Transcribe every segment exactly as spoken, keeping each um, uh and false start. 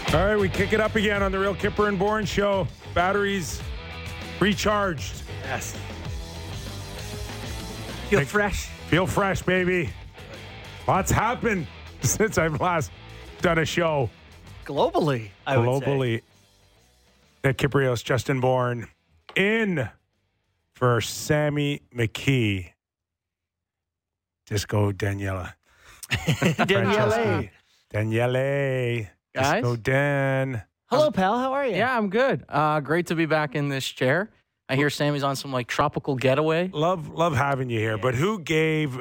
All right, we kick it up again on the Real Kipper and Bourne Show. Batteries recharged. Yes. Feel Like, fresh. Feel fresh, baby. Lots happened since I've last done a show. Globally, I would say. Globally. Nick Kiprios, Justin Bourne, in for Sammy McKee. Disco Daniela. Daniele. Daniele. Guys? Disco Dan. Hello, pal. How are you? Yeah, I'm good. Uh, great to be back in this chair. I hear Sammy's on some like tropical getaway. Love, love having you here. But who gave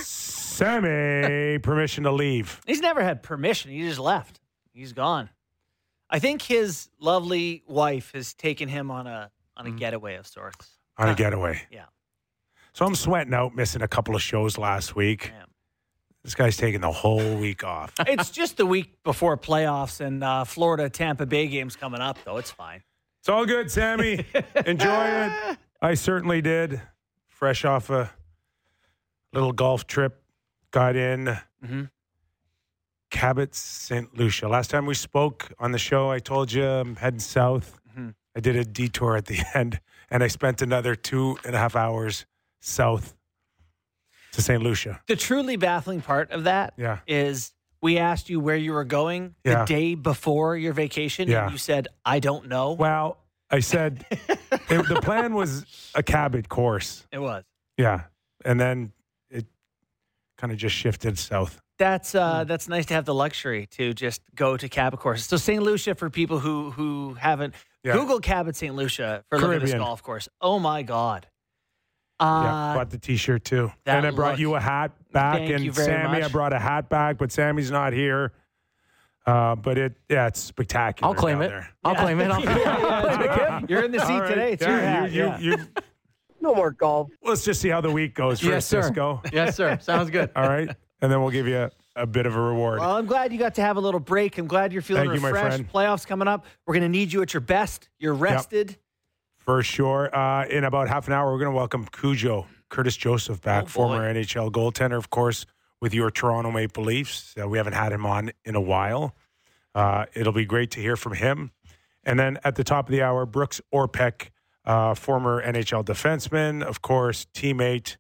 Sammy permission to leave? He's never had permission. He just left. He's gone. I think his lovely wife has taken him on a on a getaway of sorts. On a getaway. Yeah. So I'm sweating out, missing a couple of shows last week. Man. This guy's taking the whole week off. It's just the week before playoffs and uh, Florida Tampa Bay games coming up, though. It's fine. It's all good, Sammy. Enjoy it. I certainly did. Fresh off a little golf trip. Got in Mm-hmm. Cabot, Saint Lucia. Last time we spoke on the show, I told you I'm heading south. Mm-hmm. I did a detour at the end, and I spent another two and a half hours south to Saint Lucia. The truly baffling part of that Yeah. is we asked you where you were going the Yeah. day before your vacation, Yeah. and you said, I don't know. Well, I said it, the plan was a Cabot course. It was. Yeah. And then it kind of just shifted south. That's uh, that's nice to have the luxury to just go to Cabot courses. So Saint Lucia, for people who who haven't, Yeah. Google Cabot Saint Lucia for looking at this Caribbean. golf course. Oh my God. Yeah, Uh, bought the T-shirt too. that And I brought look- you a hat back. Thank and you very Sammy, I much. brought a hat back, but Sammy's not here. Uh, but it, yeah, it's spectacular. I'll claim down it. there. I'll claim it. I'll claim it. yeah, it's okay. You're in the seat All right. today. It's Yeah, your hat. you, yeah. you, you, No more golf. let's just see how the week goes first, Yes, sir. Cisco. Yes, sir. Sounds good. All right, and then we'll give you a, a bit of a reward. Well, I'm glad you got to have a little break. I'm glad you're feeling Thank you, my refreshed. friend. Playoffs coming up. We're going to need you at your best. You're rested. For sure. Uh, in about half an hour, we're going to welcome Cujo, Curtis Joseph back, Oh, boy. former N H L goaltender, of course, with your Toronto Maple Leafs. Uh, we haven't had him on in a while. Uh, it'll be great to hear from him. And then at the top of the hour, Brooks Orpik, uh, former N H L defenseman, of course, teammate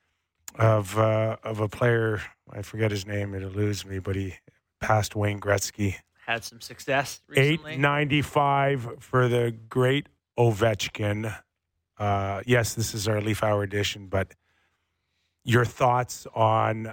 of uh, of a player. I forget his name. It'll lose me, but he passed Wayne Gretzky. Had some success recently. eight ninety-five for the great Ovechkin. Uh, yes, this is our Leaf Hour edition, but your thoughts on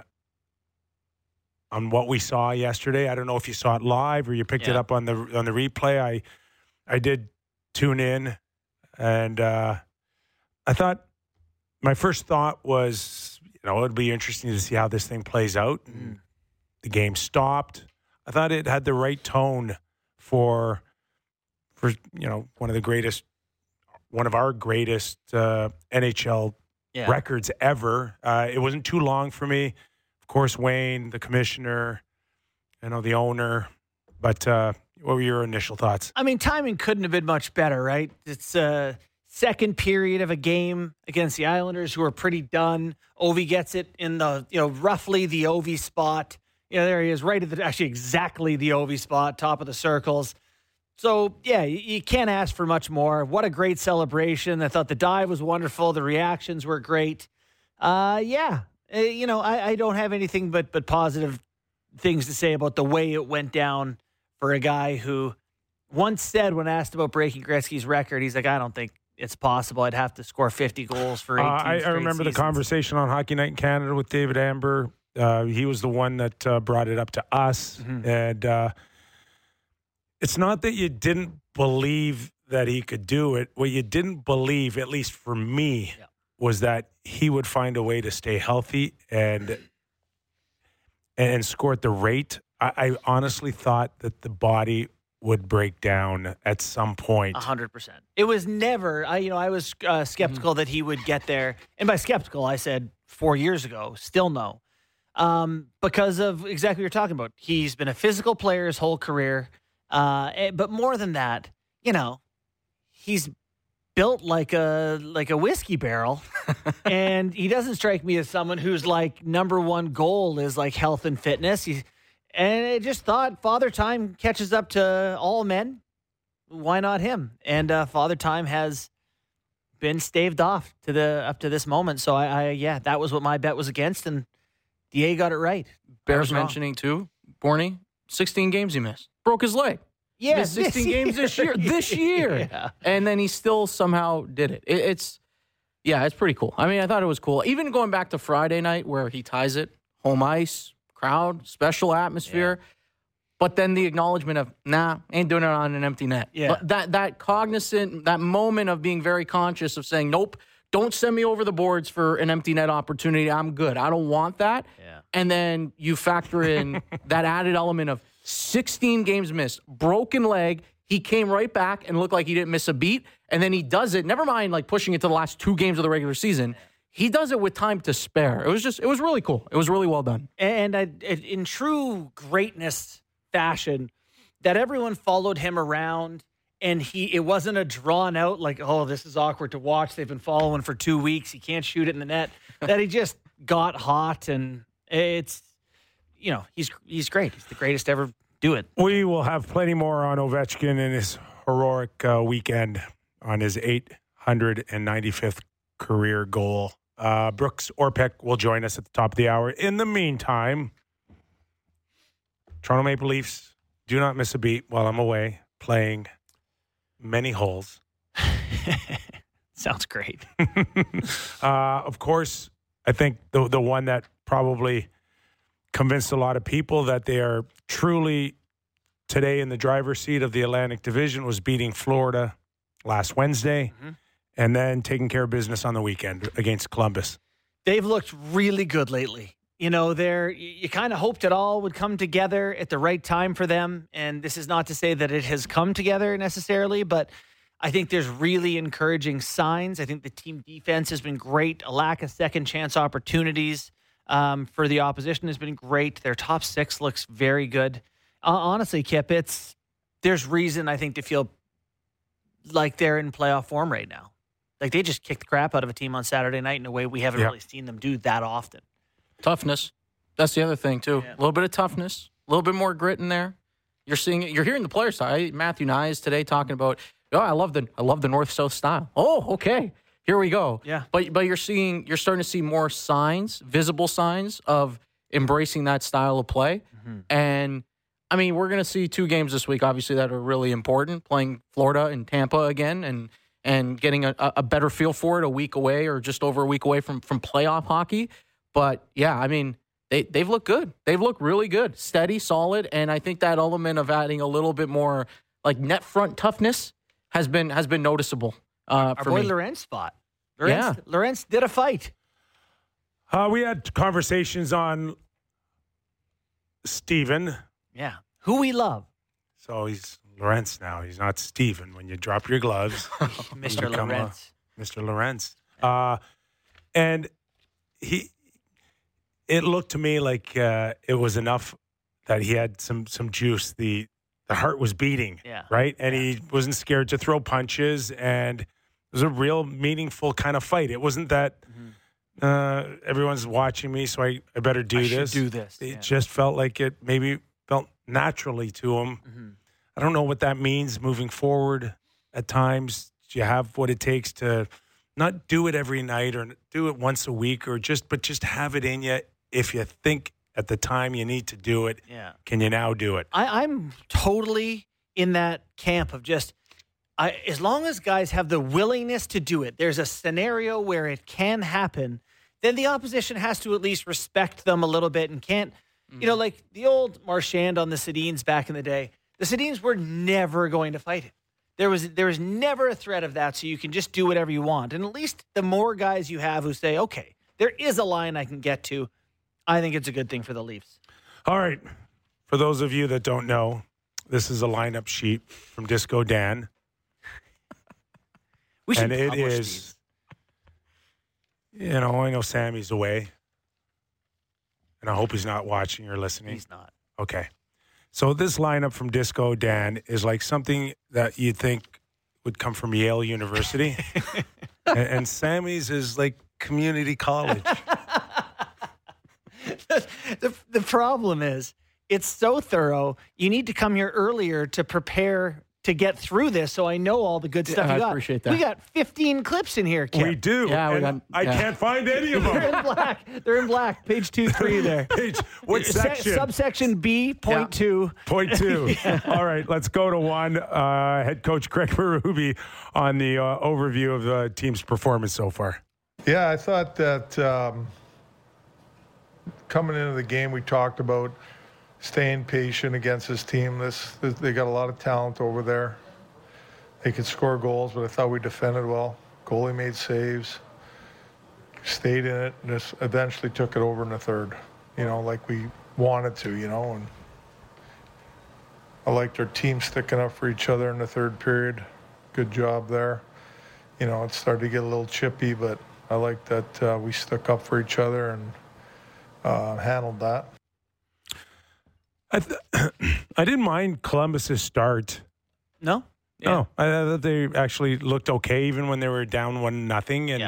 on what we saw yesterday? I don't know if you saw it live or you picked it Yeah. up on the on the replay. I I did tune in, and uh, I thought my first thought was, you know, it'd be interesting to see how this thing plays out. Mm. The game stopped. I thought it had the right tone for for you know one of the greatest, one of our greatest uh, N H L Yeah. records ever. Uh, it wasn't too long for me. Of course, Wayne, the commissioner, you know, the owner. But uh, what were your initial thoughts? I mean, timing couldn't have been much better, right? It's a second period of a game against the Islanders, who are pretty done. Ovi gets it in the, you know, roughly the Ovi spot. You know, there he is, right at the, actually exactly the Ovi spot, top of the circles. So, yeah, you, you can't ask for much more. What a great celebration. I thought the dive was wonderful. The reactions were great. Uh, yeah, uh, you know, I, I don't have anything but but positive things to say about the way it went down for a guy who once said, when asked about breaking Gretzky's record, he's like, I don't think it's possible. I'd have to score fifty goals for Uh, eighteen I, I straight remember the seasons. conversation on Hockey Night in Canada with David Amber. Uh, he was the one that uh, brought it up to us. Mhm. And uh, it's not that you didn't believe that he could do it. What you didn't believe, at least for me, Yeah. was that he would find a way to stay healthy and and score at the rate. I, I honestly thought that the body would break down at some point. A hundred percent. It was never. I, you know, I was uh, skeptical Mm-hmm. that he would get there, and by skeptical, I said four years ago. Still no, um, because of exactly what you're talking about. He's been a physical player his whole career, uh, eh, but more than that, you know, he's built like a like a whiskey barrel, and he doesn't strike me as someone whose like number one goal is like health and fitness. He, And I just thought Father Time catches up to all men. Why not him? And uh, Father Time has been staved off to the up to this moment. So I, I yeah, that was what my bet was against, and D A got it right. Bears mentioning too, Borny, sixteen games he missed, broke his leg. Yeah, missed sixteen games this year. This year, yeah. And then he still somehow did it. it. It's yeah, it's pretty cool. I mean, I thought it was cool. Even going back to Friday night where he ties it, home ice, crowd, special atmosphere. Yeah. But then the acknowledgement of, nah, ain't doing it on an empty net. Yeah. But that that cognizant, that moment of being very conscious of saying, nope, don't send me over the boards for an empty net opportunity. I'm good. I don't want that. Yeah. And then you factor in that added element of sixteen games missed, broken leg. He came right back and looked like he didn't miss a beat. And then he does it, never mind like pushing it to the last two games of the regular season. He does it with time to spare. It was just, it was really cool. It was really well done. And I, in true greatness fashion, that everyone followed him around, and he it wasn't a drawn out like, oh, this is awkward to watch. They've been following for two weeks. He can't shoot it in the net. That he just got hot, and it's, you know, he's he's great. He's the greatest to ever do it. We will have plenty more on Ovechkin and his heroic uh, weekend on his eight hundred ninety-fifth career goal. Uh, Brooks Orpik will join us at the top of the hour. In the meantime, Toronto Maple Leafs do not miss a beat while I'm away playing many holes. Sounds great. uh, of course, I think the the one that probably convinced a lot of people that they are truly today in the driver's seat of the Atlantic Division was beating Florida last Wednesday, mm-hmm. and then taking care of business on the weekend against Columbus. They've looked really good lately. You know, they're, you kind of hoped it all would come together at the right time for them. And this is not to say that it has come together necessarily, but I think there's really encouraging signs. I think the team defense has been great. A lack of second chance opportunities um, for the opposition has been great. Their top six looks very good. Uh, honestly, Kip, it's, there's reason I think to feel like they're in playoff form right now. Like they just kicked the crap out of a team on Saturday night in a way we haven't yeah. really seen them do that often. Toughness. That's the other thing, too. A yeah. little bit of toughness, a little bit more grit in there. You're seeing it. You're hearing the player side. Matthew Nyes today talking about, oh, I love the I love the north-south style. Oh, okay. Here we go. Yeah. But but you're seeing you're starting to see more signs, visible signs of embracing that style of play. Mm-hmm. And I mean, we're going to see two games this week, obviously, that are really important. Playing Florida and Tampa again, and and getting a, a better feel for it a week away or just over a week away from from playoff hockey. But, yeah, I mean, they, they've looked good. They've looked really good, steady, solid, and I think that element of adding a little bit more, like, net front toughness has been has been noticeable uh, Our for boy me. Lorenz fought. Lorenz, Yeah. Lorenz did a fight. Uh, we had conversations on Steven. Yeah. Who we love. So he's Lorenz now. He's not Steven. When you drop your gloves, Mister become a- Lorenz. Mister Lorenz. Uh, and he... It looked to me like uh, it was enough that he had some some juice. The the heart was beating, Yeah. right? And Yeah. he wasn't scared to throw punches, and it was a real meaningful kind of fight. It wasn't that Mm-hmm. uh, everyone's watching me, so I, I better do I this. should do this. It Yeah. just felt like it maybe felt naturally to him. Mm-hmm. I don't know what that means moving forward at times. Do you have what it takes to not do it every night or do it once a week or just, but just have it in you? If you think at the time you need to do it, Yeah. can you now do it? I, I'm totally in that camp of just, I, as long as guys have the willingness to do it, there's a scenario where it can happen, then the opposition has to at least respect them a little bit and can't, mm-hmm. you know, like the old Marchand on the Sedins back in the day. The Sedins were never going to fight him. There was there was never a threat of that, so you can just do whatever you want. And at least the more guys you have who say, okay, there is a line I can get to, I think it's a good thing for the Leafs. All right. For those of you that don't know, this is a lineup sheet from Disco Dan. We should and it publish is, these. You know, I know Sammy's away. And I hope he's not watching or listening. He's not. Okay. So this lineup from Disco Dan is like something that you'd think would come from Yale University. and, and Sammy's is like community college. the, the the problem is, it's so thorough. You need to come here earlier to prepare to get through this, so I know all the good stuff Yeah, you I got. appreciate that. We got fifteen clips in here, Kip. We do. Yeah, we and got- I yeah. can't find any of They're them. in black. They're in black. Page two, three there. Page, what Se- section? subsection B, point two. Point two. All right, let's go to one. Uh, head coach Craig Berube on the uh, overview of the team's performance so far. Yeah, I thought that um, coming into the game, we talked about staying patient against this team. This, this they got a lot of talent over there. They could score goals, but I thought we defended well. Goalie made saves, stayed in it, and just eventually took it over in the third. You know, like we wanted to. You know, and I liked our team sticking up for each other in the third period. Good job there. You know, it started to get a little chippy, but I like that uh, we stuck up for each other and uh, handled that. I, th- I didn't mind Columbus's start. No? No, I thought they actually looked okay even when they were down one nothing. And Yeah.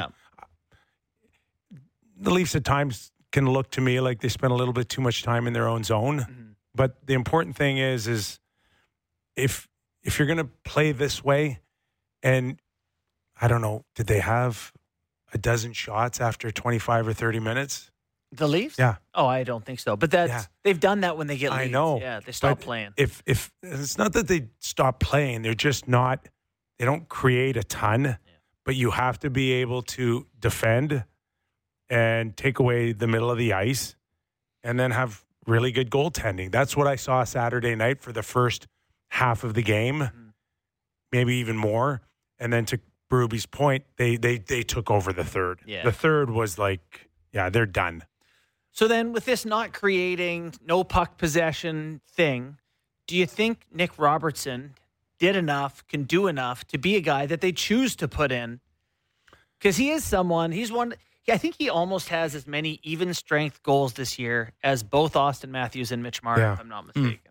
the Leafs at times can look to me like they spend a little bit too much time in their own zone. Mm-hmm. But the important thing is, is if if you're going to play this way, and I don't know, did they have a dozen shots after twenty-five or thirty minutes? The Leafs? Yeah. Oh, I don't think so. But that's Yeah. they've done that when they get I leads. know. Yeah, they stop But playing. If if it's not that they stop playing, they're just not. They don't create a ton, but you have to be able to defend and take away the middle of the ice, and then have really good goaltending. That's what I saw Saturday night for the first half of the game, Mm-hmm. maybe even more. And then to Berube's point, they they they took over the third. Yeah. The third was like, yeah, they're done. So then with this not creating, no puck possession thing, do you think Nick Robertson did enough, can do enough to be a guy that they choose to put in? Because he is someone, he's one, I think he almost has as many even strength goals this year as both Austin Matthews and Mitch Marner, Yeah. if I'm not mistaken.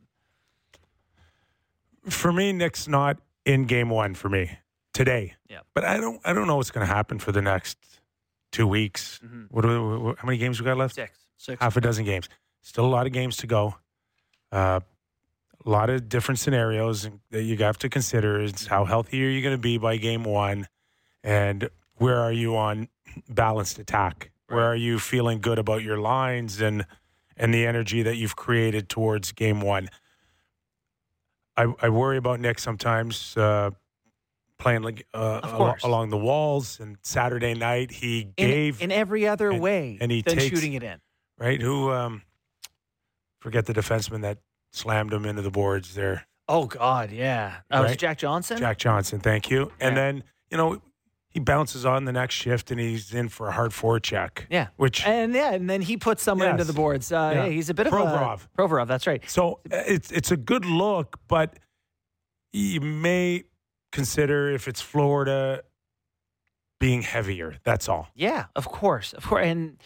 For me, Nick's not in game one for me today. Yeah. But I don't I don't know what's going to happen for the next two weeks. Mhm. What, do we, what how many games we got left? Six. Six. Half a dozen games. Still a lot of games to go. Uh, a lot of different scenarios that you have to consider. Is how healthy are you going to be by game one, and where are you on balanced attack? Where are you feeling good about your lines and and the energy that you've created towards game one? I, I worry about Nick sometimes uh, playing like uh, Of al- course. along the walls. And Saturday night he In, gave in every other and- way and he than takes- shooting it in. right who um, forget the defenseman that slammed him into the boards there. Oh, God, yeah. Uh, was Right. it Jack Johnson? Jack Johnson, thank you. And Yeah. then you know he bounces on the next shift and he's in for a hard forecheck. Yeah. which And yeah, and then he puts someone into Yes. the boards. Uh, Yeah. yeah, he's a bit of Provorov. a Provorov. That's right. So uh, it's it's a good look, but you may consider if it's Florida being heavier. That's all. Yeah, of course, of course. And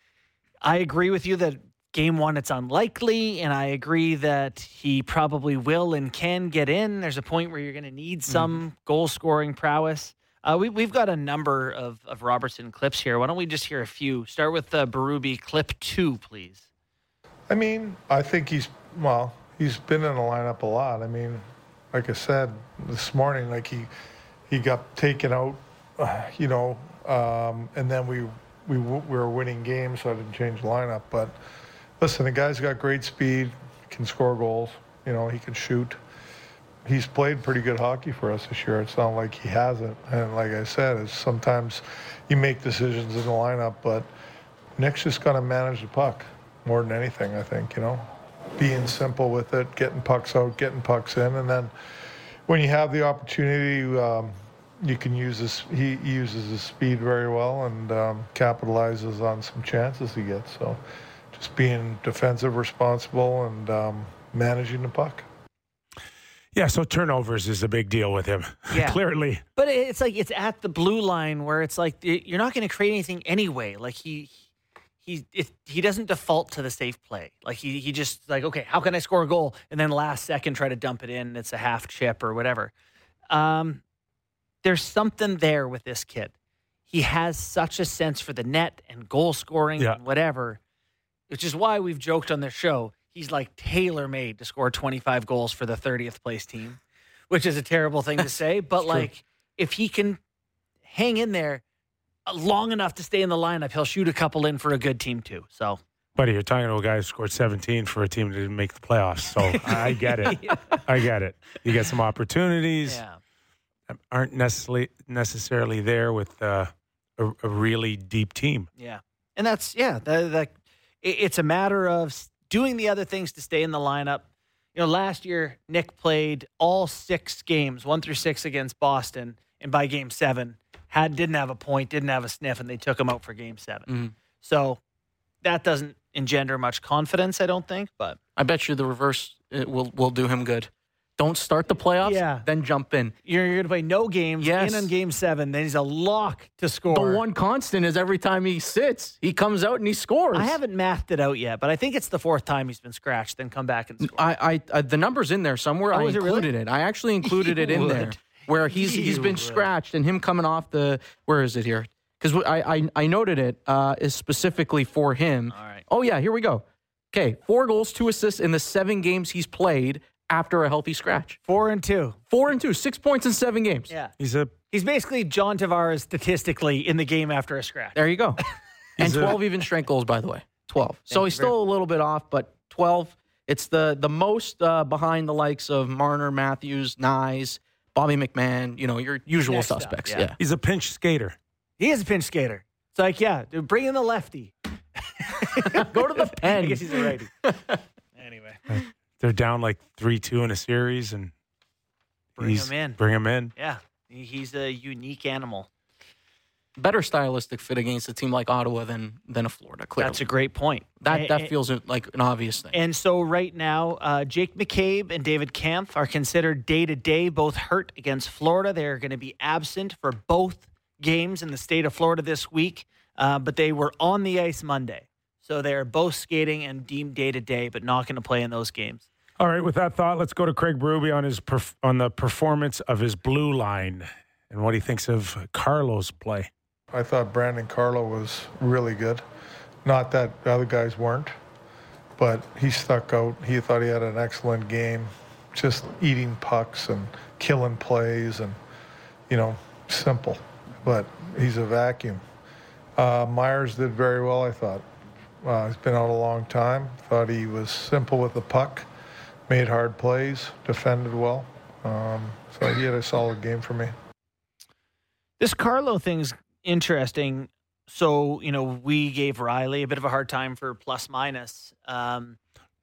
I agree with you that game one it's unlikely, and I agree that he probably will and can get in. There's a point where you're going to need some Mm-hmm. goal scoring prowess. Uh, we, we've got a number of, of Robertson clips here. Why don't we just hear a few? Start with uh, Berube clip two, please. I mean, I think he's, well, he's been in the lineup a lot. I mean, like I said this morning, like he he got taken out, uh, you know, um, and then we, we w- we were winning games, so I didn't change the lineup. But listen, the guy's got great speed, can score goals, you know, he can shoot. He's played pretty good hockey for us this year. It's not like he hasn't. And like I said, it's sometimes you make decisions in the lineup, but Nick's just got to manage the puck more than anything, I think, you know. Being simple with it, getting pucks out, getting pucks in, and then when you have the opportunity, um, you can use this. He uses his speed very well and um, capitalizes on some chances he gets. So just being defensive, responsible, and um, managing the puck. Yeah, so turnovers is a big deal with him. Yeah. Clearly. But it's like it's at the blue line where it's like you're not going to create anything anyway. Like he he it, he doesn't default to the safe play. Like he he just like, okay, how can I score a goal and then last second try to dump it in and it's a half chip or whatever. Um there's something there with this kid. He has such a sense for the net and goal scoring Yeah. and whatever, which is why we've joked on this show. he's like tailor-made to score twenty-five goals for the thirtieth place team, which is a terrible thing to say. But like, if he can hang in there long enough to stay in the lineup, he'll shoot a couple in for a good team too. So, Buddy, you're talking to a guy who scored seventeen for a team that didn't make the playoffs. So I get it. I get it. You get some opportunities. yeah. Aren't necessarily necessarily there with uh, a, a really deep team. Yeah. And that's, yeah, that, that, it, it's a matter of doing the other things to stay in the lineup. You know, last year, Nick played all six games, one through six against Boston. And by game seven, had didn't have a point, didn't have a sniff, and they took him out for game seven. Mm-hmm. So that doesn't engender much confidence, I don't think. But I bet you the reverse it will will do him good. Don't start the playoffs, Yeah. then jump in. you're, you're going to play no games, Yes. in on game seven, then he's a lock to score. The one constant is every time he sits, he comes out and he scores. I haven't mathed it out yet, but I think it's the fourth time he's been scratched, then come back and score. I, I, I the number's in there somewhere. Oh, I is it included really? it. I actually included it in You there would. where he's he's You been would. scratched and him coming off the. Where is it here? Because I, I I noted it uh, is specifically for him. All right. Oh yeah, here we go. Okay, four goals, two assists in the seven games he's played after a healthy scratch. Four and two. Four and two, six points in seven games. Yeah. He's a He's basically John Tavares statistically in the game after a scratch. There you go. and He's a- twelve even strength goals, by the way. twelve. So you he's very still a little bit off, but twelve. It's the the most uh, behind the likes of Marner, Matthews, Nyes, Bobby McMahon. You know, your usual Next up, suspects. yeah. yeah. he's a pinch skater. He is a pinch skater. It's like, yeah, dude, bring in the lefty. Go to the pen. I guess he's a righty. Anyway, They're down like three two in a series, and bring he's- him in. Bring him in. Yeah, he- he's a unique animal. Better stylistic fit against a team like Ottawa than than a Florida. Clearly, That's a great point. that And- that feels like an obvious thing. And so right now, uh, Jake McCabe and David Kampf are considered day-to-day, both hurt against Florida. They're going to be absent for both games in the state of Florida this week, uh, but they were on the ice Monday. So they're both skating and deemed day-to-day, but not going to play in those games. All right, with that thought, let's go to Craig Berube on his perf- on the performance of his blue line and what he thinks of Carlo's play. I thought Brandon Carlo was really good. Not that the other guys weren't, but he stuck out. He thought he had an excellent game, just eating pucks and killing plays and, you know, simple. But he's a vacuum. Uh, Myers did very well, I thought. Uh, he's been out a long time. Thought he was simple with the puck, made hard plays, defended well. Um, so he had a solid game for me. This Carlo thing's interesting. So, you know, we gave Riley a bit of a hard time for plus minus. Um,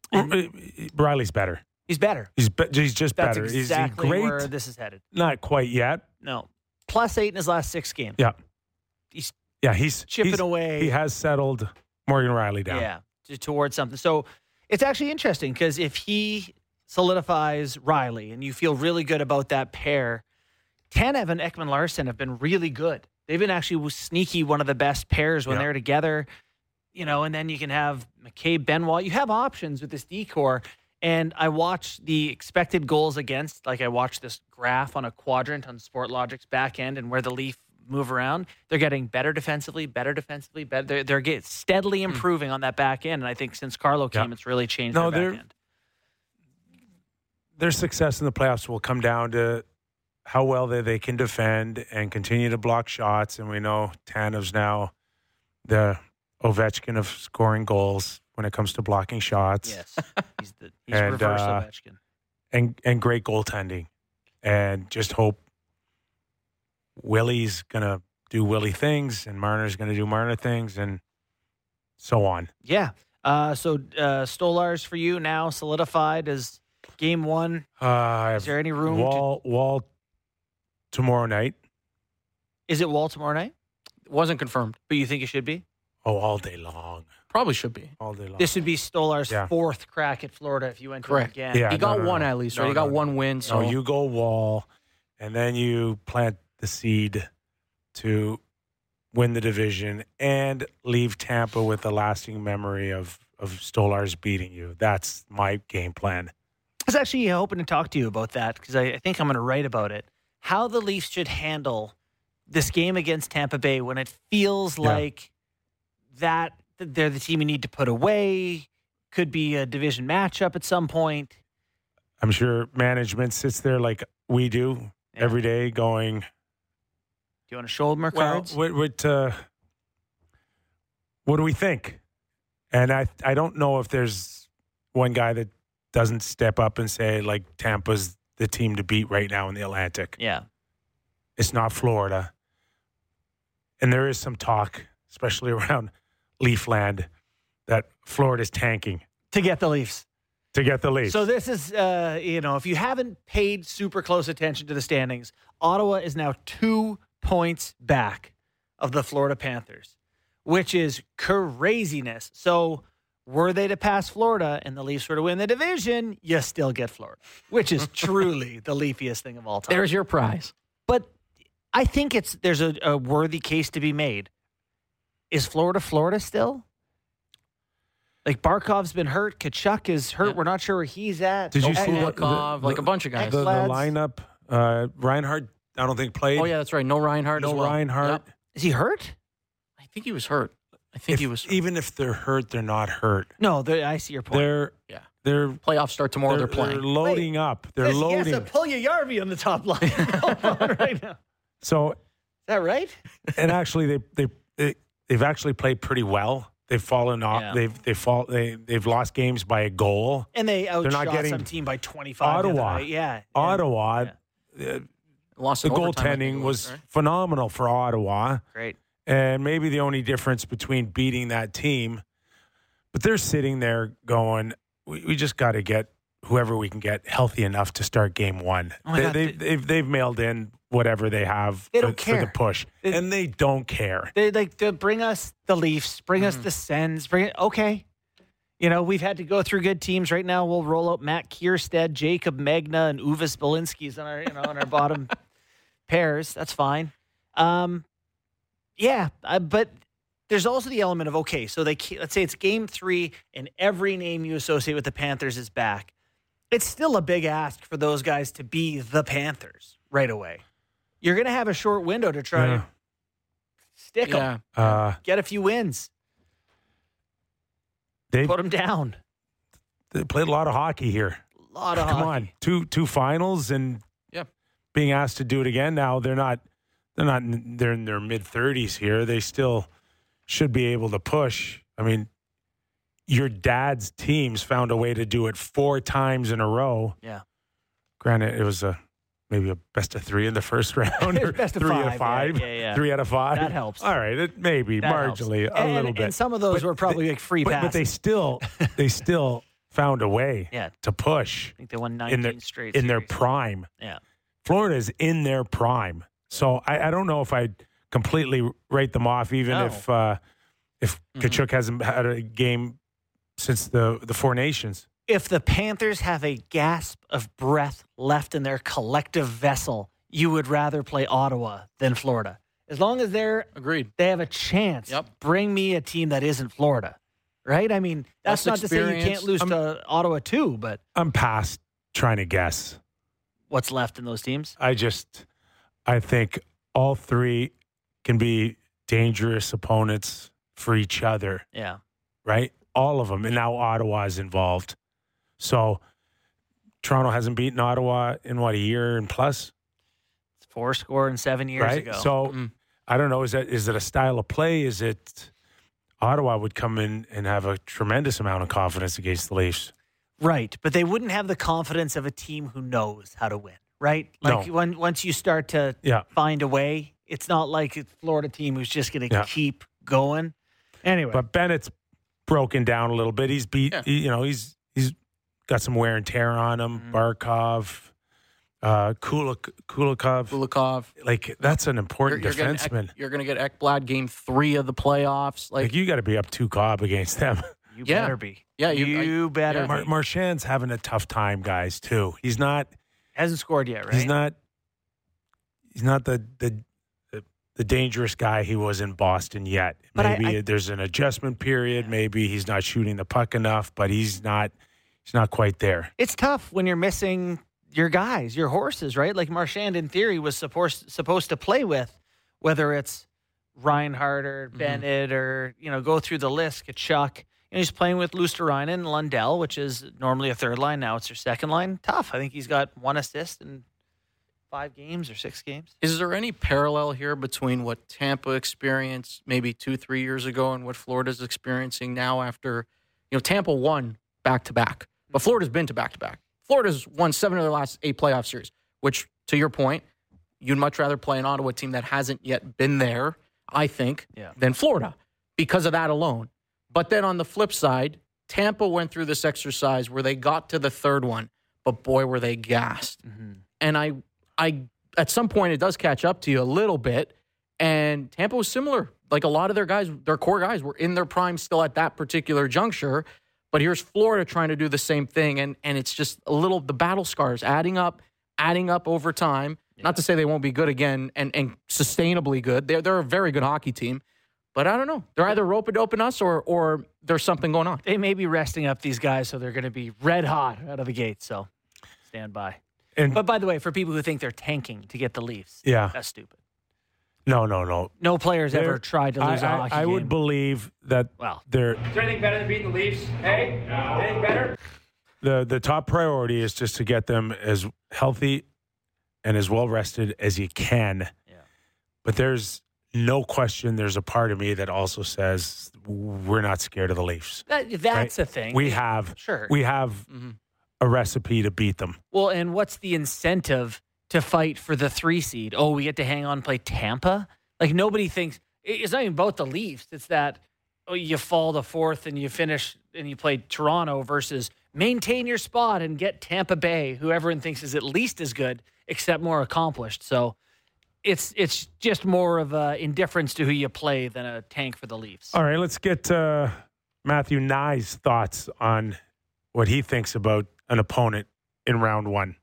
Riley's better. he's better. He's be- he's just That's better. exactly Is he great? where this is headed. Not quite yet. No. Plus eight in his last six games. Yeah. He's Yeah, he's chipping he's- away. He has settled Morgan Riley down. Yeah, to, towards something. So it's actually interesting because if he solidifies Riley and you feel really good about that pair, Tanev and Ekman Larson have been really good. They've been actually sneaky one of the best pairs when Yeah. they're together. You know, and then you can have McCabe, Benoit. You have options with this decor. And I watched the expected goals against, like I watched this graph on a quadrant on Sportlogic's back end and where the Leaf move around. They're getting better defensively, better defensively, better. They're, they're get, steadily improving on that back end. And I think since Carlo came, Yeah. it's really changed No, their they're- back end. Their success in the playoffs will come down to how well they, they can defend and continue to block shots. And we know Tanev's now the Ovechkin of scoring goals when it comes to blocking shots. Yes. He's the he's And, reverse uh, Ovechkin. and and great goaltending, and just hope Willie's gonna do Willie things, and Marner's gonna do Marner things, and so on. Yeah. Uh, so uh, Stolarz for you now solidified as game one. Uh, I Is have there any room? To, Wall Wall tomorrow night. is it Wall tomorrow night? Wasn't confirmed. But you think it should be? Oh, all day long, Probably should be. all day long. This would be Stolar's Yeah. fourth crack at Florida if you went to him Correct. again. Yeah. he no, got no, one no. at least, No, right? He got no, one win. So So you go Wall, and then you plant the seed to win the division and leave Tampa with a lasting memory of of Stolarz beating you. That's my game plan. I was actually hoping to talk to you about that because I, I think I'm going to write about it. How the Leafs should handle this game against Tampa Bay when it feels Yeah. like that they're the team you need to put away. could be a division matchup at some point. I'm sure management sits there like we do Yeah. every day going, Do you want to show them our well, cards? what, what, uh, what do we think? And I, I don't know if there's one guy that doesn't step up and say, like, Tampa's the team to beat right now in the Atlantic. Yeah. It's not Florida. And there is some talk, especially around Leafland, that Florida's tanking To get the Leafs. to get the Leafs. So this is, uh, you know, if you haven't paid super close attention to the standings, Ottawa is now two points back of the Florida Panthers, which is craziness. So were they to pass Florida and the Leafs were to win the division, you still get Florida, which is truly the Leafiest thing of all time. There's your prize. But I think it's there's a, a worthy case to be made. Is Florida Florida still? Like Barkov's been hurt. Kachuk is hurt. Yeah. We're not sure where he's at. Did you Oh, see and- what- Kulikov, the- like a bunch of guys. the, the lads. lineup, uh, Reinhardt, I don't think played. Oh, yeah, that's right. No Reinhardt No as well. Reinhardt. Yep. Is he hurt? I think he was hurt. I think If- he was hurt. Even if they're hurt, they're not hurt. No, the- I see your point. They're Yeah. they're Playoffs start tomorrow. they're, They're, playing. they're loading up. They're Says loading. Yes, pull your Yarvi on the top line. Hold on right now. Is So that right? and actually they they, they they've actually played pretty well. They've fallen off. Yeah. They've they fall they they've lost games by a goal. And they outshot not getting- some team by twenty-five. the other Ottawa. night. Yeah. yeah. Ottawa, Yeah. uh, Lost the in overtime, I think goaltending it was right? phenomenal for Ottawa. Great. And maybe the only difference between beating that team, but they're sitting there going, we, we just got to get whoever we can get healthy enough to start game one. Oh my they, God, they, they- they've, they've mailed in whatever they have They for, don't for the care. push. They- and they don't care. They like to bring us the Leafs, bring us Mhm. the Sens, bring it. Okay. You know, we've had to go through good teams. Right now, we'll roll out Matt Kierstead, Jacob Magna, and Uwe Spolinski's on our, you know, on our bottom pairs. That's fine. Um, yeah, uh, but there's also the element of, okay, so they ke- let's say it's game three and every name you associate with the Panthers is back. It's still a big ask for those guys to be the Panthers right away. You're going to have a short window to try Yeah. to stick them, Yeah. Uh, get a few wins, they, put them down. they played a lot of hockey here. A lot of Come hockey. on, two two finals and Yep. being asked to do it again. Now they're not they're not in- they're in their mid thirties here. They still should be able to push. I mean, your dad's teams found a way to do it four times in a row. Yeah. Granted, it was a maybe a best of three in the first round, or Best of three five, out of five, yeah, yeah, yeah. three out of five. That helps. All right, it maybe That helps. marginally a and, little and, bit. And some of those But were probably they- like free but, passes. but they still they still found a way Yeah. to push I think they won in nineteen their straight in their series. prime. Yeah. Florida's in their prime. So I, I don't know if I'd completely write them off, even No. if uh, if Mhm. Kachuk hasn't had a game since the, the Four Nations. If the Panthers have a gasp of breath left in their collective vessel, you would rather play Ottawa than Florida. As long as they're Agreed. they have a chance. Yep. Bring me a team that isn't Florida. Right? I mean, that's Less not to say you can't experience. lose I'm- to Ottawa too, but I'm past trying to guess. what's left in those teams? I just I think all three can be dangerous opponents for each other, Yeah. right? All of them. And now Ottawa is involved. So Toronto hasn't beaten Ottawa in what, a year and plus? It's four score and seven years right? ago. So Mm. I don't know. Is that is it a style of play? Is it Ottawa would come in and have a tremendous amount of confidence against the Leafs? Right, but they wouldn't have the confidence of a team who knows how to win, right? Like No. when once you start to Yeah. find a way, it's not like a Florida team who's just going to Yeah. keep going. Anyway, But Bennett's broken down a little bit. He's beat. Yeah. He, you know, he's he's got some wear and tear on him. Mhm. Barkov, uh, Kulik, Kulikov. Kulikov. Like that's an important You're, you're defenseman. Gonna, you're going to get Ekblad game three of the playoffs. Like, Like you got to be up two Cobb against them. you yeah. better be. Yeah, you, you- I- better yeah. be. Mar- Marchand's having a tough time, guys. Too. He's not. Hasn't scored yet, right? He's not. He's not the the the, the dangerous guy he was in Boston yet. But I- Maybe I- there's an adjustment period. Maybe he's not shooting the puck enough, but he's not. He's not quite there. It's tough when you're missing your guys, your horses, right? Like Marchand, in theory, was supposed supposed to play with, whether it's Reinhardt or Mhm. Bennett or you know go through the list, Kachuk. And he's playing with Luosterainen and Lundell, which is normally a third line. Now it's their second line. Tough. I think he's got one assist in five games or six games. Is there any parallel here between what Tampa experienced maybe two, three years ago and what Florida's experiencing now after, you know, Tampa won back-to-back, but Florida's been to back-to-back. Florida's won seven of their last eight playoff series, which, to your point, you'd much rather play an Ottawa team that hasn't yet been there, I think, Yeah. than Florida because of that alone. But then on the flip side, Tampa went through this exercise where they got to the third one, but boy, were they gassed. Mm-hmm. And I, I, at some point, it does catch up to you a little bit. And Tampa was similar. Like a lot of their guys, their core guys were in their prime still at that particular juncture. But here's Florida trying to do the same thing. And, and it's just a little, the battle scars adding up, adding up over time. Yeah. Not to say they won't be good again and, and sustainably good. They're, they're a very good hockey team. But I don't know. They're either rope-a-doping us or or there's something going on. They may be resting up these guys, so they're going to be red hot out of the gate. So stand by. And, but by the way, for people who think they're tanking to get the Leafs, yeah. that's stupid. No, no, no. No player's They're, ever tried to lose I, a I, hockey I game. would believe that well, they're... Is there anything better than beating the Leafs? Hey? No. Anything better? The, the top priority is just to get them as healthy and as well-rested as you can. Yeah. But there's no question there's a part of me that also says we're not scared of the Leafs. That, that's right? a thing. We have, sure. we have mm-hmm. a recipe to beat them. Well, and what's the incentive to fight for the three seed? Oh, we get to hang on and play Tampa? Like, nobody thinks it's not even about the Leafs. It's that oh, you fall to fourth and you finish and you play Toronto versus maintain your spot and get Tampa Bay, who everyone thinks is at least as good, except more accomplished. So it's it's just more of a indifference to who you play than a tank for the Leafs. All right, let's get uh, Matthew Nye's thoughts on what he thinks about an opponent in round one.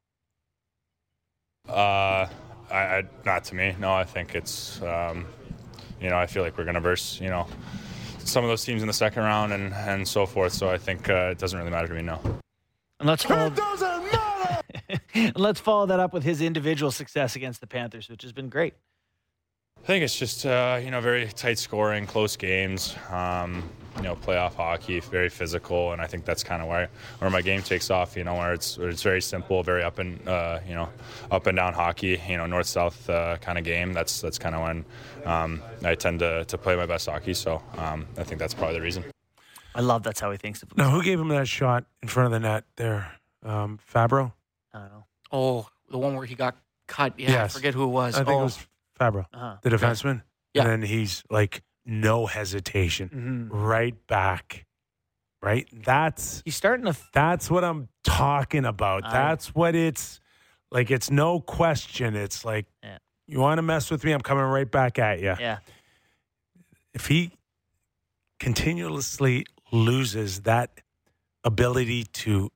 Uh, I, I not to me. No, I think it's, um, you know, I feel like we're going to verse, you know, some of those teams in the second round and, and so forth. So I think uh, it doesn't really matter to me, no. And let's follow, It doesn't matter. and let's follow that up with his individual success against the Panthers, which has been great. I think it's just, uh, you know, very tight scoring, close games, um, you know, playoff hockey, very physical. And I think that's kind of where, where my game takes off, you know, where it's where it's very simple, very up and, uh, you know, up and down hockey, you know, north-south uh, kind of game. That's that's kind of when um, I tend to, to play my best hockey. So um, I think that's probably the reason. I love that's how he thinks of it. Now, who gave him that shot in front of the net there? Um, Fabro? I don't know. Oh, the one where he got cut. Yeah, Yes. I forget who it was. I think oh. it was Fabro, Uh-huh. the defenseman. Yeah. And then he's like, no hesitation, Mm-hmm. right back. Right? That's He's starting to. that's what I'm talking about. I- That's what it's like. It's no question. It's like, Yeah. you want to mess with me? I'm coming right back at you. Yeah. If he continuously loses that ability to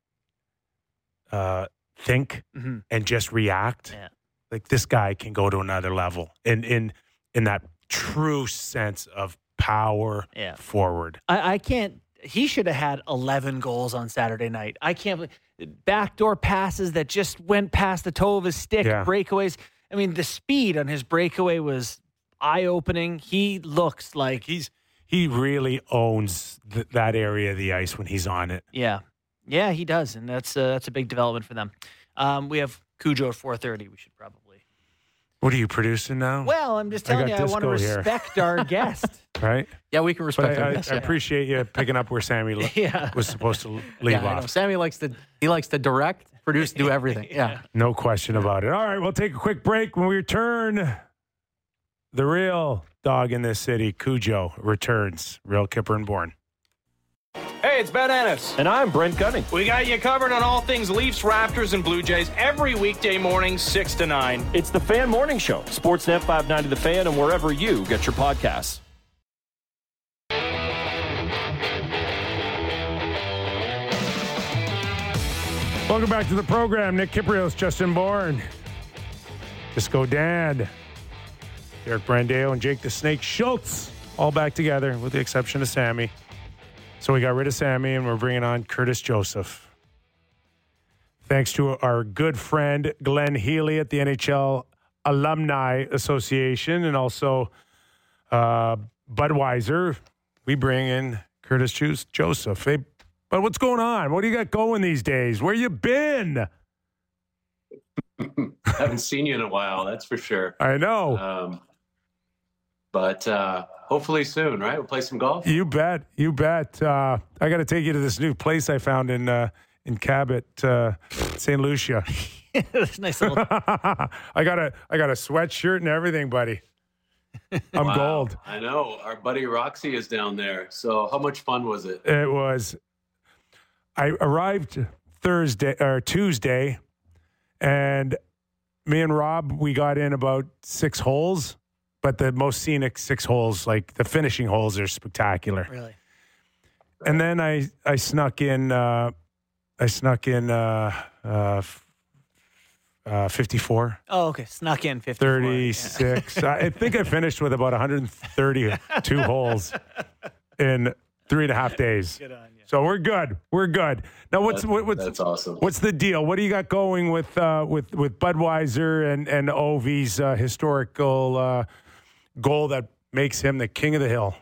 uh, think Mm-hmm. and just react, Yeah. like this guy can go to another level in in in that true sense of power Yeah. forward. I, I can't. He should have had eleven goals on Saturday night. I can't believe backdoor passes that just went past the toe of his stick, Yeah. breakaways. I mean, the speed on his breakaway was eye-opening. He looks like He's he really owns th- that area of the ice when he's on it. yeah, yeah, he does, and that's uh, that's a big development for them. Um, we have Cujo at four thirty. We should probably. What are you producing now? Well, I'm just I telling got you, I want to disco here. respect our guest. Right? Yeah, we can But respect I, I, him. Yes, I yeah. appreciate you picking up where Sammy li- Yeah. was supposed to leave Yeah, I know. off. Sammy likes to he likes to direct, produce, do everything. Yeah. No question about it. All right, we'll take a quick break. When we return, the real dog in this city, Cujo, returns. Real Kipper and Bourne. Hey, it's Ben Ennis. And I'm Brent Gunning. We got you covered on all things Leafs, Raptors, and Blue Jays every weekday morning, six to nine. It's the Fan Morning Show, Sportsnet five ninety The Fan, and wherever you get your podcasts. Welcome back to the program. Nick Kiprios, Justin Bourne, Disco Dan, Derek Brandeo, and Jake the Snake Schultz, all back together with the exception of Sammy. So we got rid of Sammy and we're bringing on Curtis Joseph. Thanks to our good friend Glenn Healy at the N H L Alumni Association and also uh, Budweiser, we bring in Curtis Juice Joseph. Hey, but what's going on? What do you got going these days? Where you been? Haven't seen you in a while, that's for sure. I know. Um, but uh, hopefully soon, right? We'll play some golf. You bet. You bet. Uh, I got to take you to this new place I found in uh, in Cabot, uh, Saint Lucia. That's nice little. I got a I got a sweatshirt and everything, buddy. I'm Wow, gold. I know. Our buddy Roxy is down there. So how much fun was it? It was. I arrived Thursday or Tuesday, and me and Rob we got in about six holes, but the most scenic six holes, like the finishing holes, are spectacular. Really? And then I I snuck in uh, I snuck in uh, uh, uh, fifty-four. Oh, okay. Snuck in fifty-four. thirty-six. Yeah. I think I finished with about one hundred thirty-two holes in three and a half days. Good on you. So we're good. We're good. Now, what's That, what, what's that's awesome. what's the deal? What do you got going with uh, with with Budweiser and and Ovi's uh, historical uh, goal that makes him the king of the hill?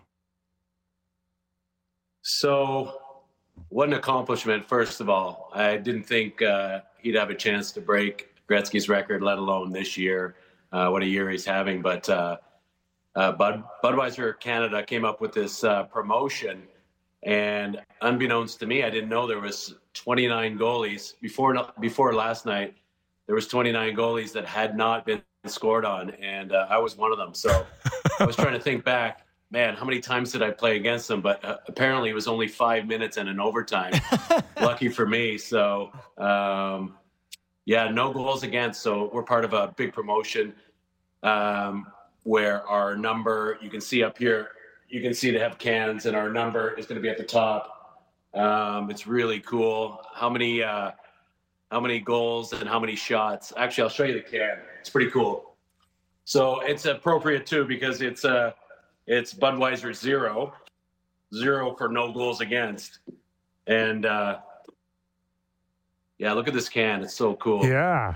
So, what an accomplishment, first of all. I didn't think uh, he'd have a chance to break Gretzky's record, let alone this year. Uh, what a year he's having. But uh, uh, Bud, Budweiser Canada came up with this uh, promotion. And unbeknownst to me, I didn't know there was twenty-nine goalies. Before before last night, there was twenty-nine goalies that had not been scored on. And uh, I was one of them. So I was trying to think back. Man, how many times did I play against them? But uh, apparently it was only five minutes and an overtime. Lucky for me. So, um, yeah, no goals against. So we're part of a big promotion um, where our number, you can see up here, you can see they have cans, and our number is going to be at the top. Um, it's really cool. How many uh, how many goals and how many shots? Actually, I'll show you the can. It's pretty cool. So it's appropriate, too, because it's a... Uh, It's Budweiser zero, zero for no goals against. And, uh, yeah, look at this can. It's so cool. Yeah.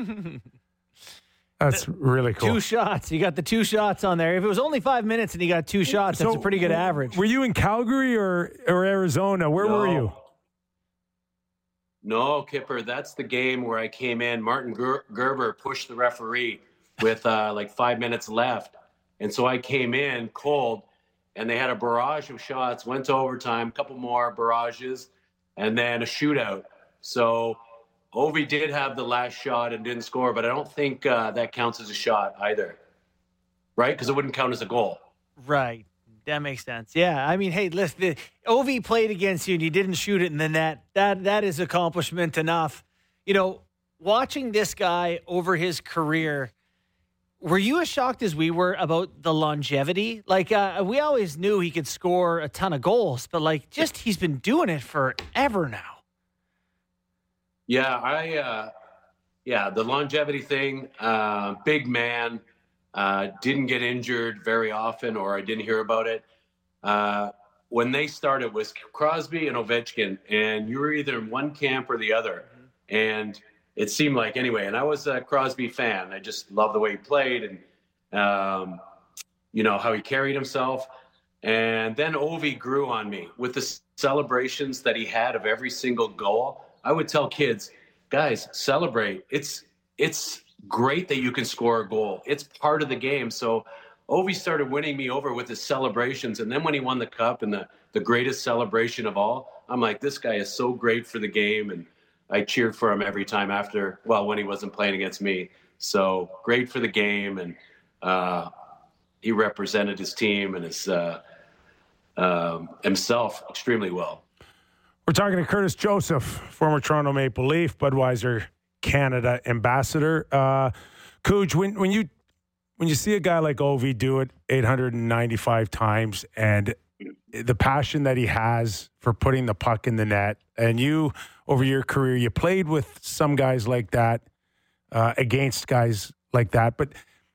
That's really cool. Two shots. You got the two shots on there. If it was only five minutes and you got two shots, that's So, a pretty good average. Were you in Calgary or, or Arizona? Where No. were you? No, Kipper, that's the game where I came in. Martin Ger- Gerber pushed the referee with uh, like five minutes left. And so I came in cold, and they had a barrage of shots, went to overtime, a couple more barrages, and then a shootout. So Ovi did have the last shot and didn't score, but I don't think uh, that counts as a shot either, right? Because it wouldn't count as a goal. Right. That makes sense. Yeah. I mean, hey, listen, the, Ovi played against you and you didn't shoot it in the net. That That is accomplishment enough. You know, watching this guy over his career, were you as shocked as we were about the longevity? Like, uh, we always knew he could score a ton of goals, but, like, just he's been doing it forever now. Yeah, I, uh, yeah, the longevity thing, uh, big man, uh, didn't get injured very often, or I didn't hear about it. Uh, when they started was Crosby and Ovechkin, and you were either in one camp or the other. Mm-hmm. And it seemed like anyway, and I was a Crosby fan. I just loved the way he played and, um, you know, how he carried himself. And then Ovi grew on me with the celebrations that he had of every single goal. I would tell kids, guys, celebrate. It's it's great that you can score a goal. It's part of the game. So Ovi started winning me over with his celebrations. And then when he won the cup and the, the greatest celebration of all, I'm like, this guy is so great for the game. And I cheered for him every time after, well, when he wasn't playing against me. So great for the game. And uh, he represented his team and his uh, um, himself extremely well. We're talking to Curtis Joseph, former Toronto Maple Leaf, Budweiser Canada ambassador. Uh, Coach, when, when you when you see a guy like Ovi do it eight hundred ninety-five times and the passion that he has for putting the puck in the net, and you, over your career, you played with some guys like that, uh, against guys like that, but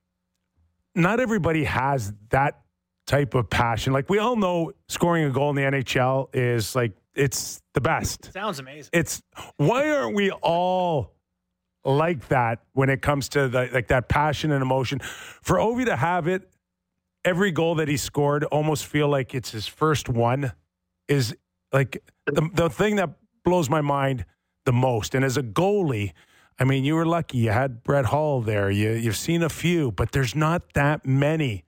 not everybody has that type of passion. Like, we all know scoring a goal in the N H L is like, it's the best. Sounds amazing. It's why aren't we all like that when it comes to the, like that passion and emotion? For Ovi to have it, every goal that he scored almost feel like it's his first one. is like the the thing that blows my mind the most. And as a goalie, I mean, you were lucky. You had Brett Hull there. You, you've seen a few, but there's not that many.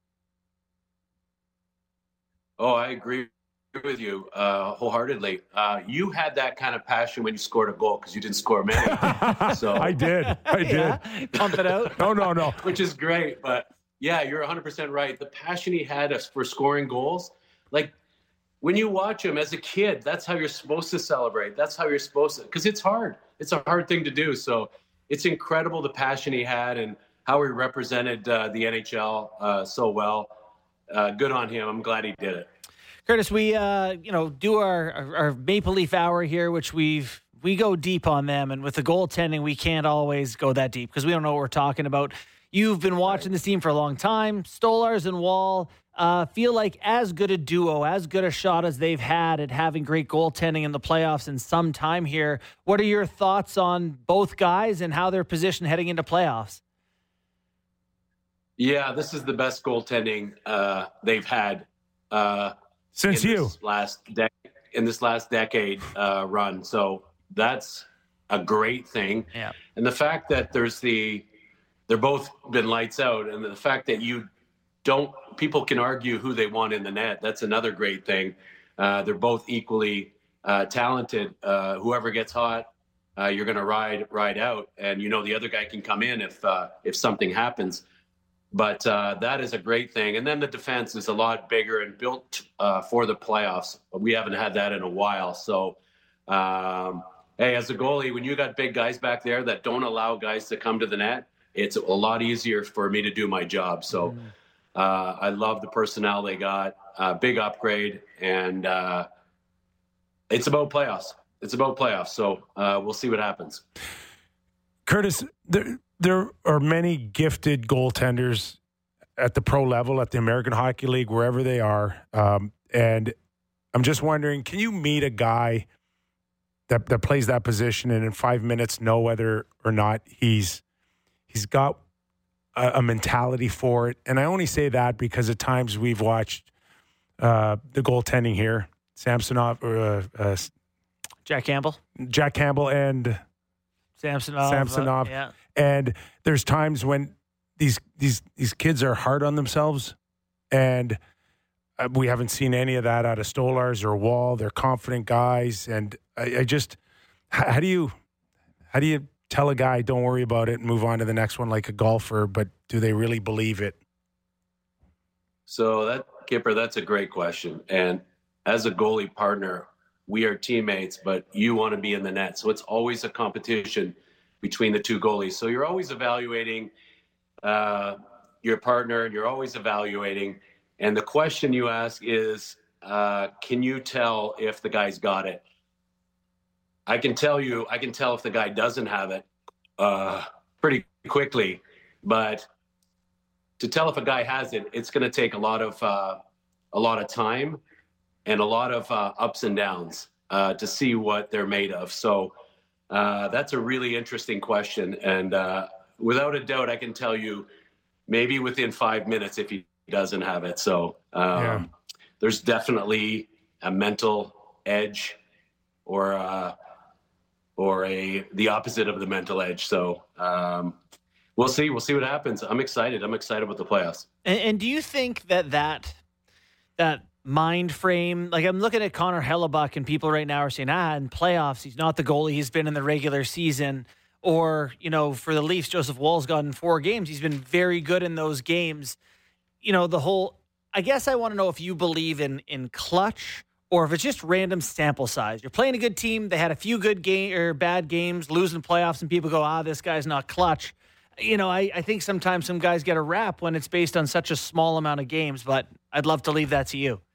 Oh, I agree with you uh, wholeheartedly. Uh, you had that kind of passion when you scored a goal because you didn't score many. So I did. I did. Yeah. Pump it out. No, no, no. Which is great. But, yeah, you're one hundred percent right. The passion he had for scoring goals, like when you watch him as a kid, that's how you're supposed to celebrate. That's how you're supposed to, because it's hard. It's a hard thing to do. So it's incredible the passion he had and how he represented uh, the N H L uh, so well. Uh, good on him. I'm glad he did it. Curtis, we uh, you know do our, our our Maple Leaf Hour here, which we've we go deep on them, and with the goaltending, we can't always go that deep because we don't know what we're talking about. You've been watching this team for a long time. Stolarz and Wall uh, feel like as good a duo, as good a shot as they've had at having great goaltending in the playoffs in some time here. What are your thoughts on both guys and how they're positioned heading into playoffs? Yeah, this is the best goaltending uh, they've had. Uh, Since in you this last de- in this last decade uh, run, so that's a great thing. Yeah, and the fact that there's the they're both been lights out, and the fact that you don't people can argue who they want in the net. That's another great thing. Uh, they're both equally uh, talented. Uh, whoever gets hot, uh, you're going to ride ride out, and you know the other guy can come in if uh, if something happens. But uh, that is a great thing. And then the defense is a lot bigger and built uh, for the playoffs. We haven't had that in a while. So, um, hey, as a goalie, when you got big guys back there that don't allow guys to come to the net, it's a lot easier for me to do my job. So uh, I love the personnel they got. Uh, big upgrade. And uh, it's about playoffs. It's about playoffs. So uh, we'll see what happens. Curtis, there, there are many gifted goaltenders at the pro level, at the American Hockey League, wherever they are. Um, and I'm just wondering, can you meet a guy that, that plays that position and in five minutes know whether or not he's he's got a, a mentality for it? And I only say that because at times we've watched uh, the goaltending here, Samsonov, or uh, uh, Jack Campbell, Jack Campbell, and Samsonov, Samsonov. Uh, yeah. And there's times when these these these kids are hard on themselves, and uh, we haven't seen any of that out of Stolarz or Wall. They're confident guys, and I, I just how, how do you how do you tell a guy don't worry about it and move on to the next one like a golfer? But do they really believe it? So that Kipper, that's a great question. And as a goalie partner, we are teammates, but you want to be in the net. So it's always a competition between the two goalies. So you're always evaluating uh, your partner, and you're always evaluating. And the question you ask is, uh, can you tell if the guy's got it? I can tell you, I can tell if the guy doesn't have it uh, pretty quickly. But to tell if a guy has it, it's going to take a lot of uh, a lot of time and a lot of uh, ups and downs uh, to see what they're made of. So uh, that's a really interesting question. And uh, without a doubt, I can tell you maybe within five minutes if he doesn't have it. So um, yeah. There's definitely a mental edge or uh, or a the opposite of the mental edge. So um, we'll see. We'll see what happens. I'm excited. I'm excited with the playoffs. And, and do you think that that that mind frame, like I'm looking at Connor Hellebuck and people right now are saying, ah, in playoffs, he's not the goalie he's been in the regular season. Or, you know, for the Leafs, Joseph Woll's gotten four games. He's been very good in those games. You know, the whole, I guess I want to know if you believe in, in clutch or if it's just random sample size. You're playing a good team. They had a few good game or bad games, losing playoffs, and people go, ah, this guy's not clutch. You know, I, I think sometimes some guys get a rap when it's based on such a small amount of games, but I'd love to leave that to you.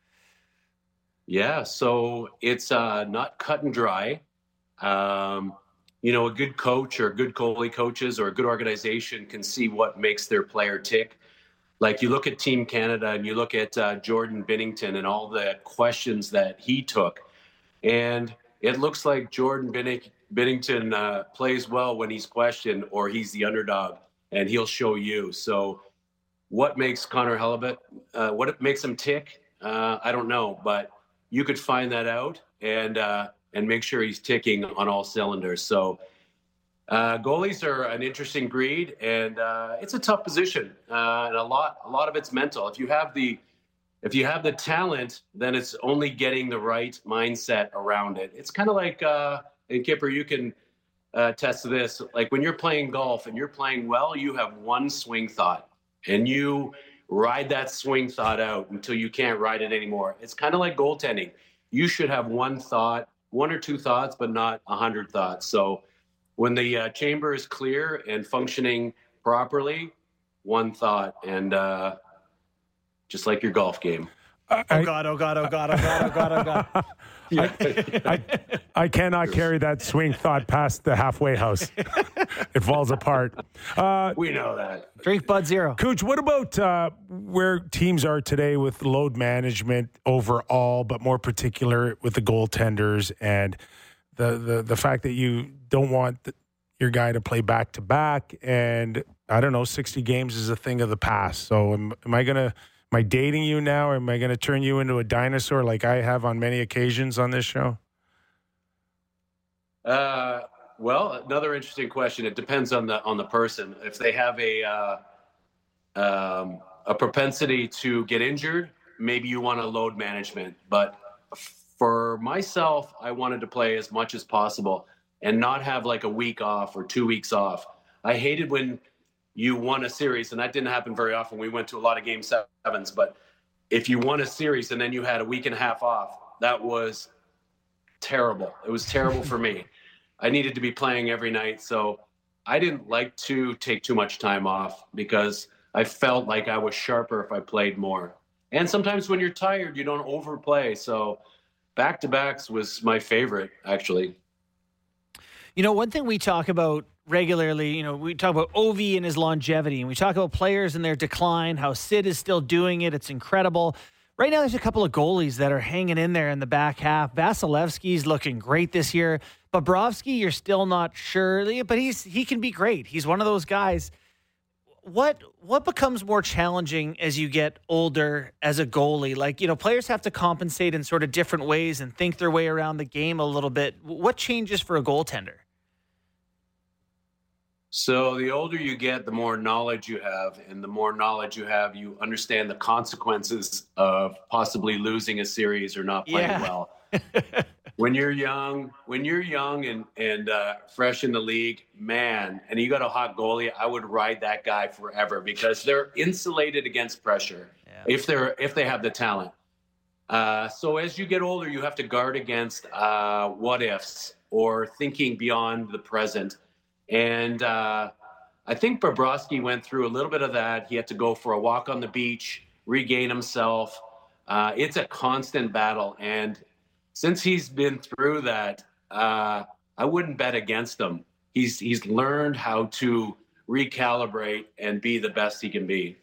Yeah, so it's uh, not cut and dry. Um, you know, a good coach or good goalie coaches or a good organization can see what makes their player tick. Like you look at Team Canada and you look at uh, Jordan Binnington and all the questions that he took. And it looks like Jordan Binning- Binnington uh, plays well when he's questioned or he's the underdog and he'll show you. So what makes Connor Hellebuck, uh, what makes him tick? Uh, I don't know, but you could find that out and uh, and make sure he's ticking on all cylinders. So uh, goalies are an interesting breed, and uh, it's a tough position, uh, and a lot a lot of it's mental. If you have the if you have the talent, then it's only getting the right mindset around it. It's kind of like, uh, and Kipper, you can uh, attest to this. Like when you're playing golf and you're playing well, you have one swing thought, and you ride that swing thought out until you can't ride it anymore. It's kind of like goaltending. You should have one thought, one or two thoughts, but not a hundred thoughts. So when the uh, chamber is clear and functioning properly, one thought, and uh, just like your golf game. I, oh God! Oh God! Oh God! Oh God! Oh God! Oh God! I, I, I cannot carry that swing thought past the halfway house. It falls apart. Uh, we know that. Drink Bud Zero. Cooch, what about uh, where teams are today with load management overall, but more particular with the goaltenders and the, the, the fact that you don't want the, your guy to play back-to-back, and I don't know, sixty games is a thing of the past. So am, am I going to... Am I dating you now, or am I going to turn you into a dinosaur like I have on many occasions on this show? Uh, well, another interesting question. It depends on the on the person. If they have a uh, um, a propensity to get injured, maybe you want a load management. But for myself, I wanted to play as much as possible and not have like a week off or two weeks off. I hated when you won a series, and that didn't happen very often. We went to a lot of game sevens, but if you won a series and then you had a week and a half off, that was terrible. It was terrible for me. I needed to be playing every night. So I didn't like to take too much time off because I felt like I was sharper if I played more. And sometimes when you're tired, you don't overplay. So back-to-backs was my favorite, actually. You know, one thing we talk about regularly, you know, we talk about Ovi and his longevity, and we talk about players and their decline, how Sid is still doing it. It's incredible. Right now, there's a couple of goalies that are hanging in there in the back half. Vasilevsky's looking great this year. Bobrovsky, you're still not sure, but he's he can be great. He's one of those guys. What what becomes more challenging as you get older as a goalie? Like, you know, players have to compensate in sort of different ways and think their way around the game a little bit. What changes for a goaltender? So the older you get, the more knowledge you have, and the more knowledge you have, you understand the consequences of possibly losing a series or not playing Yeah. well. When you're young, when you're young and and uh, fresh in the league, man, and you got a hot goalie, I would ride that guy forever because they're insulated against pressure Yeah. if they're if they have the talent. Uh, so as you get older, you have to guard against uh, what ifs or thinking beyond the present. And uh, I think Bobrovsky went through a little bit of that. He had to go for a walk on the beach, regain himself. Uh, it's a constant battle. And since he's been through that, uh, I wouldn't bet against him. He's he's learned how to recalibrate and be the best he can be.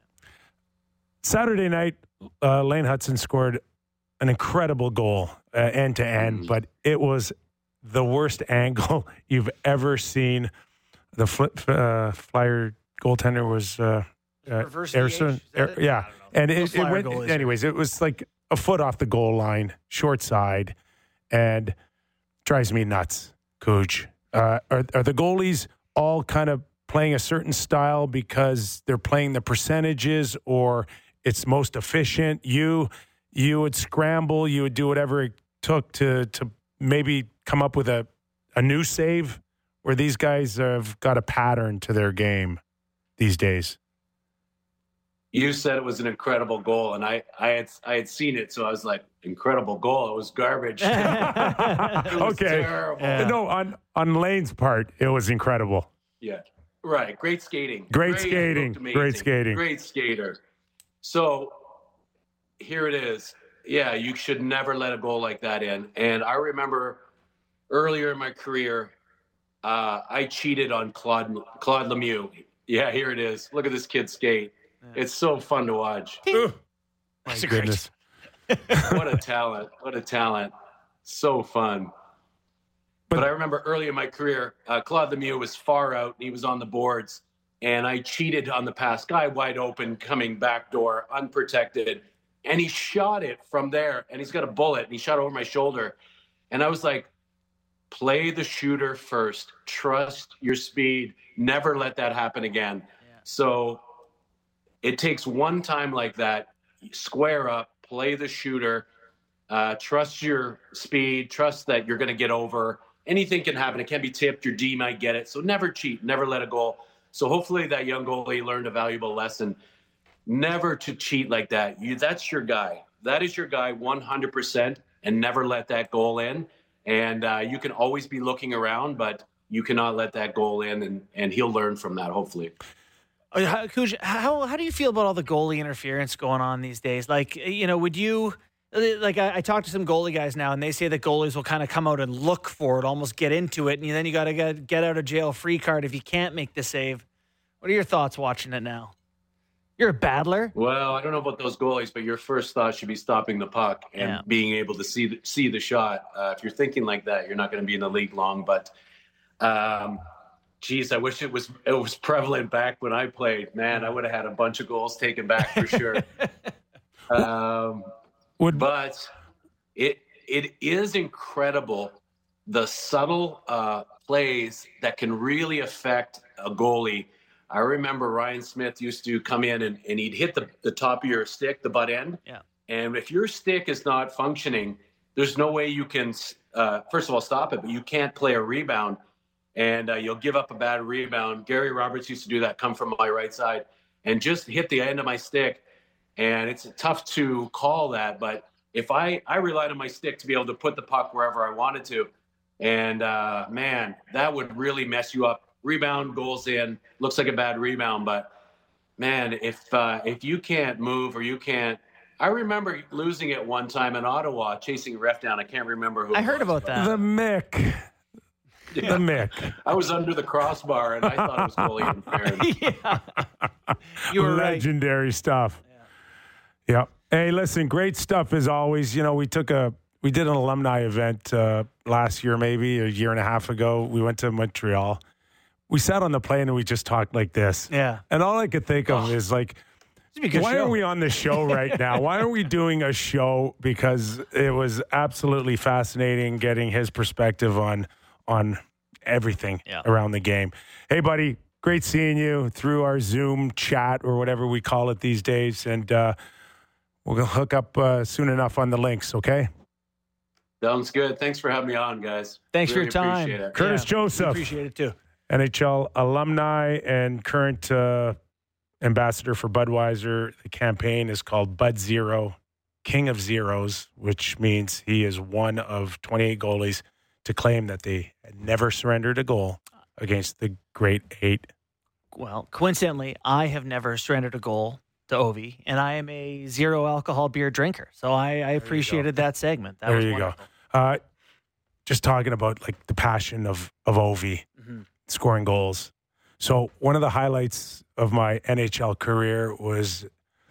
Saturday night, uh, Lane Hutson scored an incredible goal, uh, end to end, but it was the worst angle you've ever seen. The flip, uh, Flyer goaltender was uh, uh, Reverse Ersson. D H? Is that Er- it? yeah, I don't know. and Those it, it Flyer went. goalies are- Anyways, it was like a foot off the goal line, short side, and drives me nuts. Cooch, uh, are are the goalies all kind of playing a certain style because they're playing the percentages, or it's most efficient? You you would scramble, you would do whatever it took to to maybe come up with a, a new save, where these guys have got a pattern to their game these days. You said it was an incredible goal, and I, I had I had seen it, so I was like, incredible goal. It was garbage. It was Okay. terrible. Yeah. No, on, on Lane's part, it was incredible. Yeah. Right. Great skating. Great skating. looked amazing. Great skating. Great skater. So here it is. Yeah, you should never let a goal like that in. And I remember earlier in my career, uh, I cheated on Claude Claude Lemieux. Yeah, here it is. Look at this kid skate. It's so fun to watch. Ugh. My That's a great- goodness. What a talent. What a talent. So fun. But, But- I remember early in my career, uh, Claude Lemieux was far out and he was on the boards. And I cheated on the pass. Guy wide open, coming back door, unprotected. and he shot it from there, and he's got a bullet, and he shot over my shoulder. And I was like, play the shooter first. Trust your speed. Never let that happen again. Yeah. So it takes one time like that. Square up, play the shooter, uh, trust your speed, trust that you're going to get over. Anything can happen. It can be tipped. Your D might get it. So never cheat. Never let a goal. So hopefully that young goalie learned a valuable lesson. Never to cheat like that. You, that's your guy. That is your guy one hundred percent, and never let that goal in. And uh, you can always be looking around, but you cannot let that goal in, and, and he'll learn from that, hopefully. How, how how do you feel about all the goalie interference going on these days? Like, you know, would you, like, I, I talked to some goalie guys now, and they say that goalies will kind of come out and look for it, almost get into it, and then you got to get, get out of jail free card if you can't make the save. What are your thoughts watching it now? You're a battler. Well, I don't know about those goalies, but your first thought should be stopping the puck and yeah. being able to see the, see the shot. Uh, if you're thinking like that, you're not going to be in the league long. But, um, geez, I wish it was it was prevalent back when I played. Man, I would have had a bunch of goals taken back for sure. um, would but it it is incredible the subtle uh, plays that can really affect a goalie. I remember Ryan Smith used to come in and, and he'd hit the, the top of your stick, the butt end. Yeah. And if your stick is not functioning, there's no way you can, uh, first of all, stop it, but you can't play a rebound. And uh, you'll give up a bad rebound. Gary Roberts used to do that, come from my right side, and just hit the end of my stick. And it's tough to call that. But if I, I relied on my stick to be able to put the puck wherever I wanted to. And, uh, man, that would really mess you up. Rebound, goals in, looks like a bad rebound, but man, if uh, if you can't move or you can't, I remember losing it one time in Ottawa, chasing a ref down. I can't remember who. I heard was, about that. The Mick. Yeah. The Mick. I was under the crossbar, and I thought it was goalie interference. Yeah. You were legendary right. stuff. Yeah. yeah. Hey, listen, great stuff as always. You know, we took a we did an alumni event uh, last year, maybe a year and a half ago. We went to Montreal. We sat on the plane and we just talked like this. Yeah. And all I could think of oh. is like, why show. are we on the show right now? Why are we doing a show? Because it was absolutely fascinating getting his perspective on on everything yeah. around the game. Hey, buddy, great seeing you through our Zoom chat or whatever we call it these days. And uh, we'll hook up uh, soon enough on the links, okay? Sounds good. Thanks for having me on, guys. Thanks really for your time. Appreciate it. Curtis yeah, Joseph. Appreciate it, too. N H L alumni and current uh, ambassador for Budweiser. The campaign is called Bud Zero, King of Zeros, which means he is one of twenty-eight goalies to claim that they never surrendered a goal against the Great Eight. Well, coincidentally, I have never surrendered a goal to Ovi, and I am a zero alcohol beer drinker. So I, I appreciated that segment. That there was you wonderful. go. Uh, just talking about like the passion of, of Ovi. Mm-hmm. Scoring goals. So one of the highlights of my N H L career was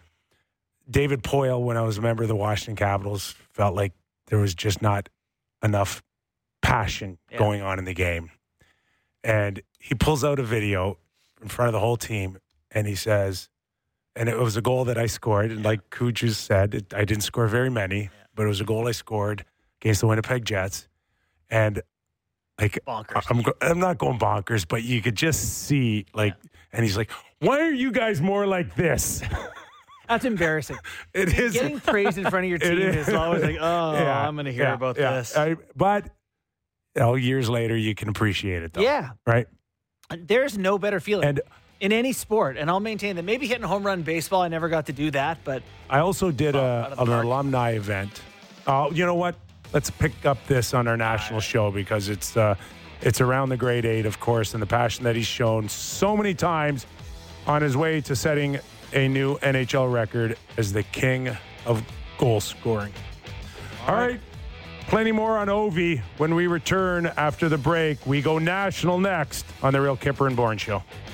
David Poile, when I was a member of the Washington Capitals, felt like there was just not enough passion yeah. going on in the game. And he pulls out a video in front of the whole team, and he says, and it was a goal that I scored, and like Kuju said, it, I didn't score very many, yeah. but it was a goal I scored against the Winnipeg Jets. And Like, bonkers. I'm, I'm not going bonkers, but you could just see, like, yeah. and he's like, why are you guys more like this? That's embarrassing. It is. Getting praised in front of your team is. is always like, oh, yeah, I'm going to hear yeah, about yeah. this. I, but, you know, years later, you can appreciate it, though. Yeah. Right? There's no better feeling and, in any sport, and I'll maintain that. Maybe hitting a home run in baseball, I never got to do that, but. I also did a, an park. alumni event. Uh, you know what? Let's pick up this on our national right. show because it's uh, it's around the Great Eight, of course, and the passion that he's shown so many times on his way to setting a new N H L record as the king of goal scoring. All, All right. right. Plenty more on Ovi when we return after the break. We go national next on the Real Kipper and Bourne Show.